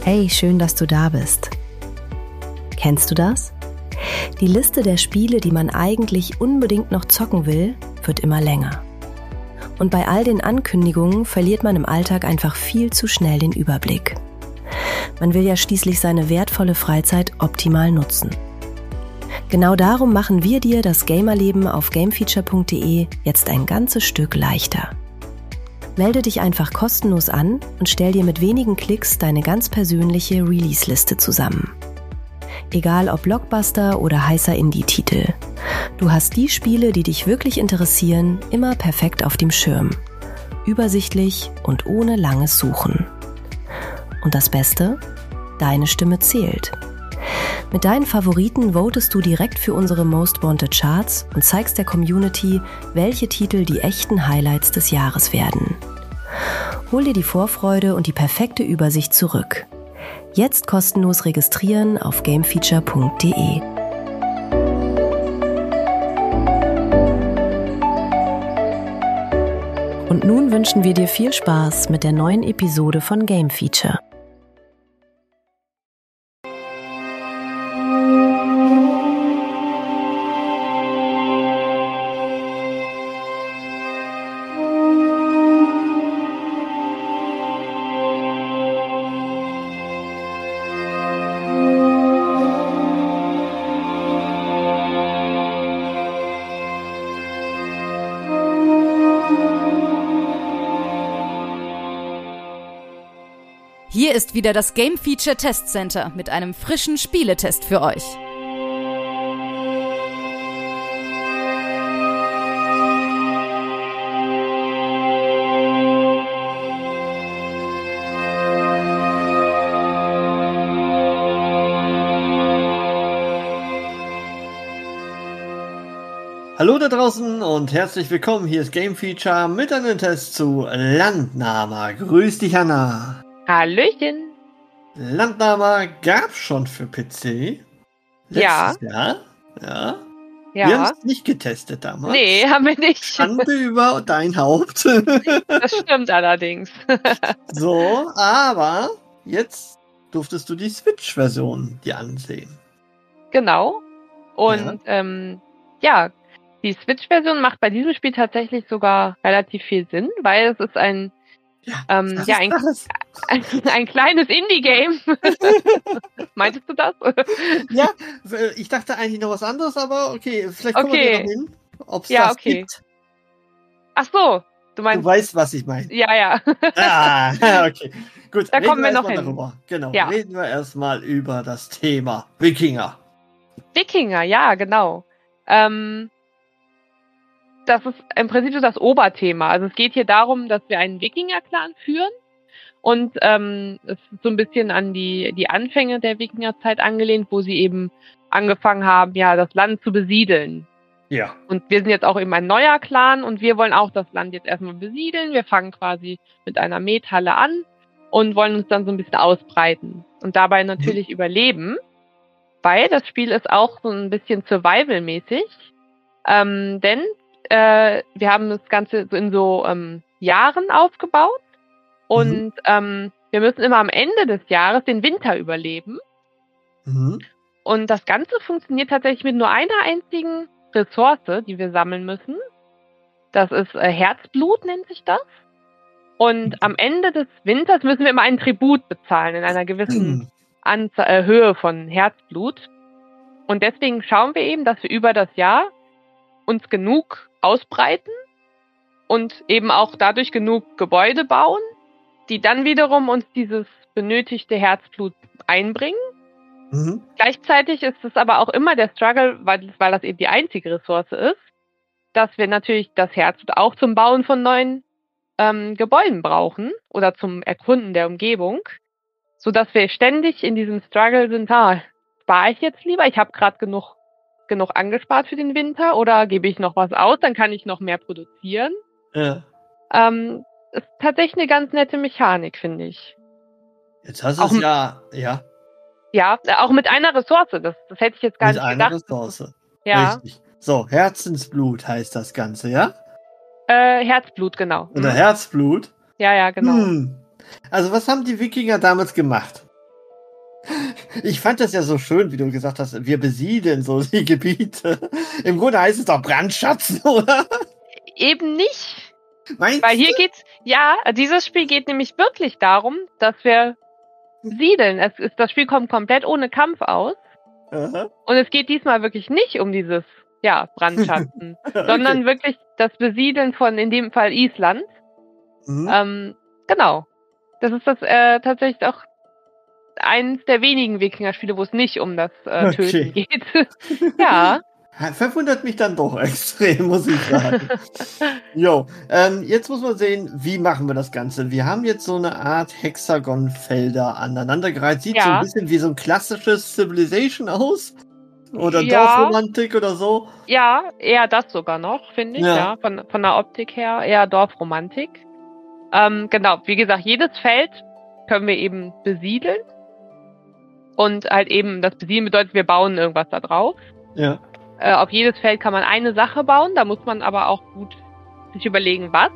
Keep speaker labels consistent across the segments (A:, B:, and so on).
A: Hey, schön, dass du da bist. Kennst du das? Die Liste der Spiele, die man eigentlich unbedingt noch zocken will, wird immer länger. Und bei all den Ankündigungen verliert man im Alltag einfach viel zu schnell den Überblick. Man will ja schließlich seine wertvolle Freizeit optimal nutzen. Genau darum machen wir dir das Gamerleben auf gamefeature.de jetzt ein ganzes Stück leichter. Melde dich einfach kostenlos an und stell dir mit wenigen Klicks deine ganz persönliche Release-Liste zusammen. Egal ob Blockbuster oder heißer Indie-Titel. Du hast die Spiele, die dich wirklich interessieren, immer perfekt auf dem Schirm. Übersichtlich und ohne langes Suchen. Und das Beste? Deine Stimme zählt. Mit deinen Favoriten votest du direkt für unsere Most Wanted Charts und zeigst der Community, welche Titel die echten Highlights des Jahres werden. Hol dir die Vorfreude und die perfekte Übersicht zurück. Jetzt kostenlos registrieren auf gamefeature.de. Und nun wünschen wir dir viel Spaß mit der neuen Episode von Game Feature.
B: Hier ist wieder das Game Feature Test Center mit einem frischen Spieletest für euch.
C: Hallo da draußen und herzlich willkommen. Hier ist Game Feature mit einem Test zu Landnahme. Grüß dich, Hanna.
D: Hallöchen.
C: Landnahme gab's schon für PC. Letztes Jahr. Ja. Wir haben es nicht getestet damals.
D: Nee, haben wir nicht.
C: Schande über dein Haupt.
D: Das stimmt allerdings.
C: So, aber jetzt durftest du die Switch-Version dir ansehen.
D: Genau. Und die Switch-Version macht bei diesem Spiel tatsächlich sogar relativ viel Sinn, weil es ist ein kleines Indie-Game. Meintest du das?
C: Ja, ich dachte eigentlich noch was anderes, aber okay, vielleicht kommen wir noch hin, ob es das gibt.
D: Ach so, du meinst...
C: Du weißt, was ich meine.
D: Ja.
C: Okay. Gut,
D: da kommen wir noch hin.
C: Darüber. Genau, reden wir erstmal über das Thema Wikinger.
D: Wikinger, ja, genau. Das ist im Prinzip so das Oberthema. Also es geht hier darum, dass wir einen Wikinger-Clan führen und es ist so ein bisschen an die Anfänge der Wikingerzeit angelehnt, wo sie eben angefangen haben, ja, das Land zu besiedeln.
C: Ja.
D: Und wir sind jetzt auch eben ein neuer Clan und wir wollen auch das Land jetzt erstmal besiedeln. Wir fangen quasi mit einer Methalle an und wollen uns dann so ein bisschen ausbreiten und dabei natürlich überleben, weil das Spiel ist auch so ein bisschen Survival-mäßig, denn wir haben das Ganze in so Jahren aufgebaut und wir müssen immer am Ende des Jahres den Winter überleben. Und das Ganze funktioniert tatsächlich mit nur einer einzigen Ressource, die wir sammeln müssen. Das ist Herzblut, nennt sich das. Und am Ende des Winters müssen wir immer einen Tribut bezahlen in einer gewissen Höhe von Herzblut. Und deswegen schauen wir eben, dass wir über das Jahr uns genug ausbreiten und eben auch dadurch genug Gebäude bauen, die dann wiederum uns dieses benötigte Herzblut einbringen. Gleichzeitig ist es aber auch immer der Struggle, weil das eben die einzige Ressource ist, dass wir natürlich das Herzblut auch zum Bauen von neuen Gebäuden brauchen oder zum Erkunden der Umgebung, sodass wir ständig in diesem Struggle sind, spare ich jetzt lieber, ich habe gerade genug angespart für den Winter oder gebe ich noch was aus, dann kann ich noch mehr produzieren. Ja. Ist tatsächlich eine ganz nette Mechanik, finde ich.
C: Jetzt hast du es ja.
D: Ja, auch mit einer Ressource, das hätte ich jetzt gar nicht gedacht.
C: Mit einer Ressource.
D: Ja.
C: Richtig. So, Herzensblut heißt das Ganze, ja?
D: Herzblut, genau.
C: Oder Herzblut?
D: Ja, genau.
C: Also was haben die Wikinger damals gemacht? Ich fand das ja so schön, wie du gesagt hast, wir besiedeln so die Gebiete. Im Grunde heißt es doch Brandschatzen, oder?
D: Eben nicht.
C: Meinst
D: Weil hier geht's, dieses Spiel geht nämlich wirklich darum, dass wir siedeln. Das Spiel kommt komplett ohne Kampf aus.
C: Aha.
D: Und es geht diesmal wirklich nicht um dieses, Brandschatzen, sondern wirklich das Besiedeln von, in dem Fall, Island.
C: Mhm.
D: Genau. Das ist das tatsächlich auch eines der wenigen Wikinger-Spiele, wo es nicht um das Töten geht. Ja.
C: Verwundert mich dann doch extrem, muss ich sagen. Jo, jetzt muss man sehen, wie machen wir das Ganze. Wir haben jetzt so eine Art Hexagonfelder aneinandergereiht. Sieht so ein bisschen wie so ein klassisches Civilization aus. Oder Dorfromantik oder so.
D: Ja, eher das sogar noch, finde ich. Ja, von der Optik her eher Dorfromantik. Genau, wie gesagt, jedes Feld können wir eben besiedeln. Und halt eben, das Besiedeln bedeutet, wir bauen irgendwas da drauf.
C: Ja.
D: Auf jedes Feld kann man eine Sache bauen, da muss man aber auch gut sich überlegen, was.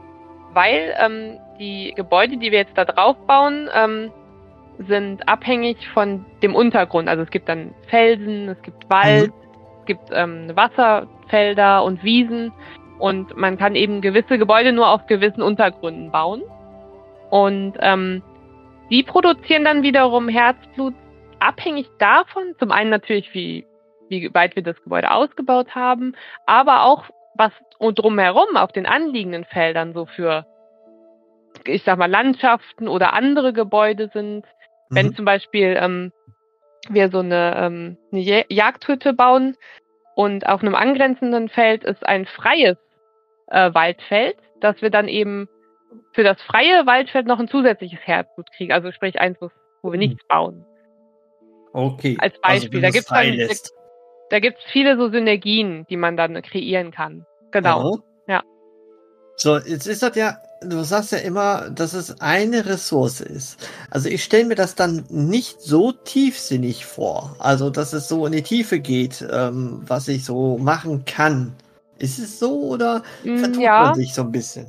D: Weil die Gebäude, die wir jetzt da drauf bauen, sind abhängig von dem Untergrund. Also es gibt dann Felsen, es gibt Wald, es gibt Wasserfelder und Wiesen. Und man kann eben gewisse Gebäude nur auf gewissen Untergründen bauen. Und die produzieren dann wiederum Herzblut abhängig davon, zum einen natürlich, wie weit wir das Gebäude ausgebaut haben, aber auch, was drumherum auf den anliegenden Feldern so für, ich sag mal, Landschaften oder andere Gebäude sind. Wenn zum Beispiel wir so eine Jagdhütte bauen und auf einem angrenzenden Feld ist ein freies Waldfeld, dass wir dann eben für das freie Waldfeld noch ein zusätzliches Herzblut kriegen. Also sprich eins, wo wir nichts bauen.
C: Okay.
D: Als Beispiel. Also, da gibt's viele so Synergien, die man dann kreieren kann. Genau. Ja.
C: So, jetzt ist das ja, du sagst ja immer, dass es eine Ressource ist. Also ich stelle mir das dann nicht so tiefsinnig vor. Also, dass es so in die Tiefe geht, was ich so machen kann. Ist es so oder vertut man sich so ein bisschen?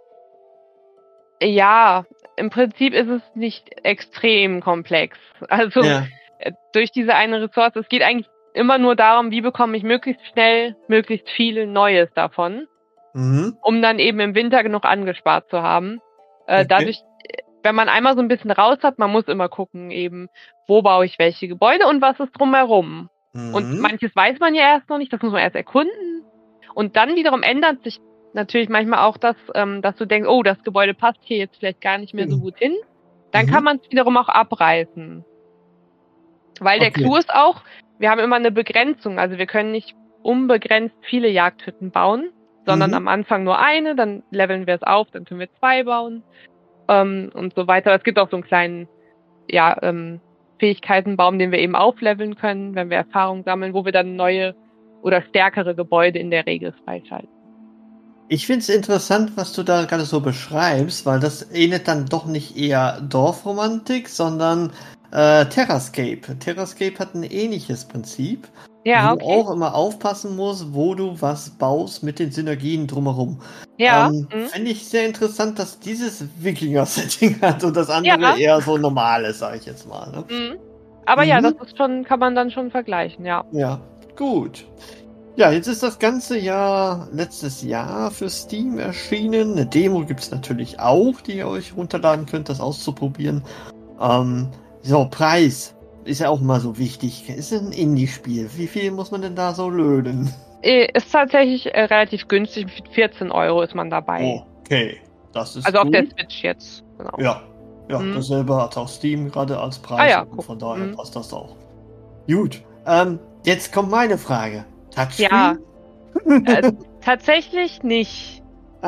D: Ja, im Prinzip ist es nicht extrem komplex. Also durch diese eine Ressource, es geht eigentlich immer nur darum, wie bekomme ich möglichst schnell, möglichst viel Neues davon, um dann eben im Winter genug angespart zu haben. Dadurch, wenn man einmal so ein bisschen raus hat, man muss immer gucken eben, wo baue ich welche Gebäude und was ist drumherum. Und manches weiß man ja erst noch nicht, das muss man erst erkunden. Und dann wiederum ändert sich natürlich manchmal auch das, dass du denkst, oh, das Gebäude passt hier jetzt vielleicht gar nicht mehr so gut hin. Dann kann man es wiederum auch abreißen. Weil der Clou ist auch, wir haben immer eine Begrenzung. Also wir können nicht unbegrenzt viele Jagdhütten bauen, sondern am Anfang nur eine, dann leveln wir es auf, dann können wir 2 bauen und so weiter. Es gibt auch so einen kleinen Fähigkeitenbaum, den wir eben aufleveln können, wenn wir Erfahrung sammeln, wo wir dann neue oder stärkere Gebäude in der Regel freischalten.
C: Ich finde es interessant, was du da gerade so beschreibst, weil das ähnelt dann doch nicht eher Dorfromantik, sondern Terrascape. Terrascape hat ein ähnliches Prinzip, wo du auch immer aufpassen musst, wo du was baust mit den Synergien drumherum. Finde ich sehr interessant, dass dieses Wikinger-Setting hat und das andere eher so normal ist, sage ich jetzt mal. Ne?
D: Aber ja, das ist schon, kann man dann schon vergleichen, ja.
C: Ja, gut. Ja, jetzt ist das ganze Jahr, letztes Jahr für Steam erschienen. Eine Demo gibt es natürlich auch, die ihr euch runterladen könnt, das auszuprobieren. So, Preis ist ja auch immer so wichtig. Ist ein Indie-Spiel. Wie viel muss man denn da so löhnen?
D: Ist tatsächlich relativ günstig. Mit 14 € ist man dabei.
C: Okay, das ist
D: also gut. Auf der Switch jetzt. Genau.
C: Ja, dasselbe hat auch Steam gerade als Preis. Und von daher passt das auch. Gut, jetzt kommt meine Frage. Touchscreen?
D: Ja, tatsächlich nicht.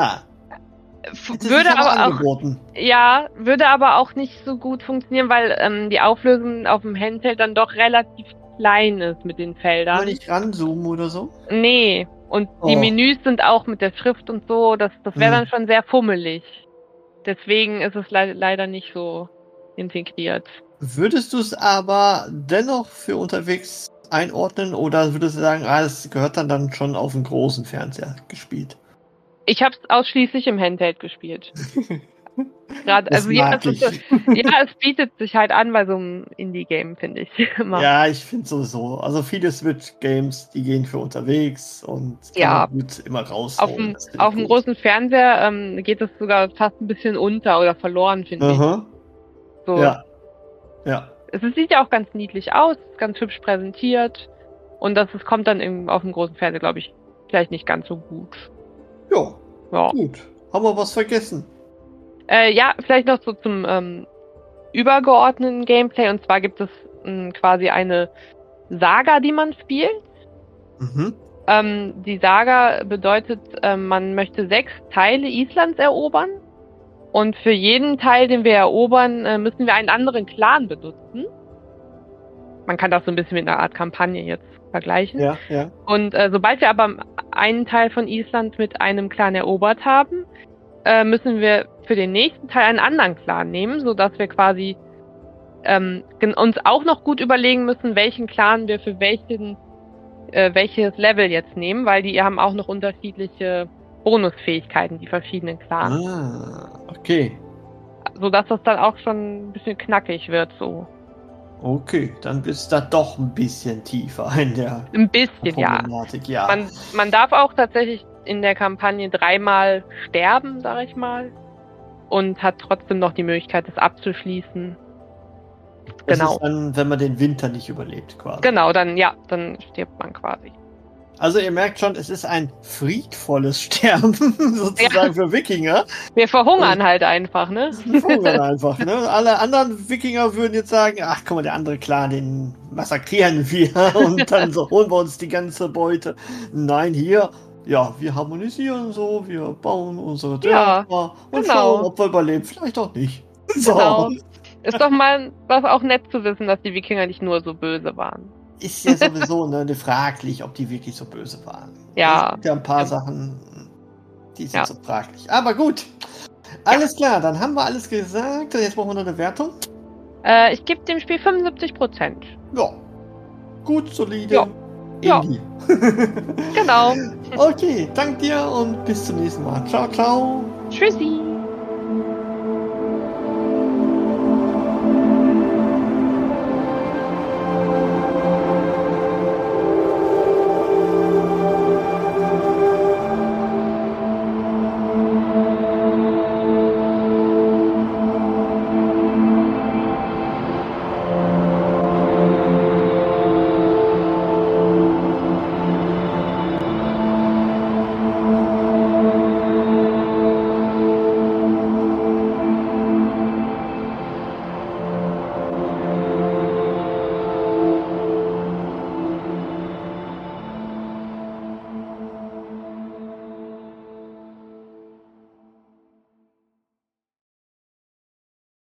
D: Würde aber auch nicht so gut funktionieren, weil die Auflösung auf dem Handheld dann doch relativ klein ist mit den Feldern.
C: Kann man nicht ranzoomen oder so?
D: Nee, und die Menüs sind auch mit der Schrift und so, das wäre dann schon sehr fummelig. Deswegen ist es leider nicht so integriert.
C: Würdest du es aber dennoch für unterwegs einordnen oder würdest du sagen, es gehört dann schon auf einen großen Fernseher gespielt?
D: Ich habe es ausschließlich im Handheld gespielt. Gerade,
C: Das
D: also ja,
C: mag ich.
D: es bietet sich halt an bei so einem Indie-Game, finde ich immer.
C: Ja, ich finde sowieso. Also viele Switch-Games, die gehen für unterwegs und kann
D: Ja.
C: man gut immer
D: Auf
C: rausholen.
D: dem, auf dem großen Fernseher geht es sogar fast ein bisschen unter oder verloren, finde ich.
C: Aha.
D: So.
C: Ja. Ja.
D: Es sieht ja auch ganz niedlich aus, ganz hübsch präsentiert. Und kommt dann auf dem großen Fernseher, glaube ich, vielleicht nicht ganz so gut.
C: Ja,
D: Ja.
C: gut. Haben wir was vergessen?
D: Ja, vielleicht noch so zum übergeordneten Gameplay. Und zwar gibt es quasi eine Saga, die man spielt.
C: Mhm.
D: Die Saga bedeutet, man möchte 6 Teile Islands erobern. Und für jeden Teil, den wir erobern, müssen wir einen anderen Clan benutzen. Man kann das so ein bisschen mit einer Art Kampagne jetzt vergleichen.
C: Ja, ja.
D: Und sobald wir aber einen Teil von Island mit einem Clan erobert haben, müssen wir für den nächsten Teil einen anderen Clan nehmen, sodass wir quasi uns auch noch gut überlegen müssen, welchen Clan wir für welches Level jetzt nehmen, weil die haben auch noch unterschiedliche Bonusfähigkeiten, die verschiedenen Clans.
C: Okay.
D: Sodass das dann auch schon ein bisschen knackig wird, so.
C: Okay, dann bist du da doch ein bisschen tiefer in der
D: Ein bisschen, ja.
C: Problematik, ja.
D: Man darf auch tatsächlich in der Kampagne 3-mal sterben, sag ich mal. Und hat trotzdem noch die Möglichkeit, das abzuschließen.
C: Das
D: Genau.
C: ist dann, wenn man den Winter nicht überlebt, quasi.
D: Genau, dann stirbt man quasi.
C: Also ihr merkt schon, es ist ein friedvolles Sterben, sozusagen für Wikinger.
D: Wir verhungern halt einfach, ne?
C: Wir verhungern einfach, ne? Alle anderen Wikinger würden jetzt sagen, ach guck mal, der andere Clan, den massakrieren wir und dann so holen wir uns die ganze Beute. Nein, hier, ja, wir harmonisieren so, wir bauen unsere Dörfer und schauen, ob wir überleben. Vielleicht auch nicht. So.
D: Genau. Ist doch mal was auch nett zu wissen, dass die Wikinger nicht nur so böse waren.
C: Ist ja sowieso ne, fraglich, ob die wirklich so böse waren.
D: Ja.
C: Es gibt ja ein paar Sachen, die sind so fraglich. Aber gut. Alles klar, dann haben wir alles gesagt. Jetzt brauchen wir noch eine Wertung.
D: Ich gebe dem Spiel 75%.
C: Ja. Gut, solide.
D: Ja.
C: Indie.
D: Genau.
C: Okay, dank dir und bis zum nächsten Mal. Ciao, ciao.
D: Tschüssi.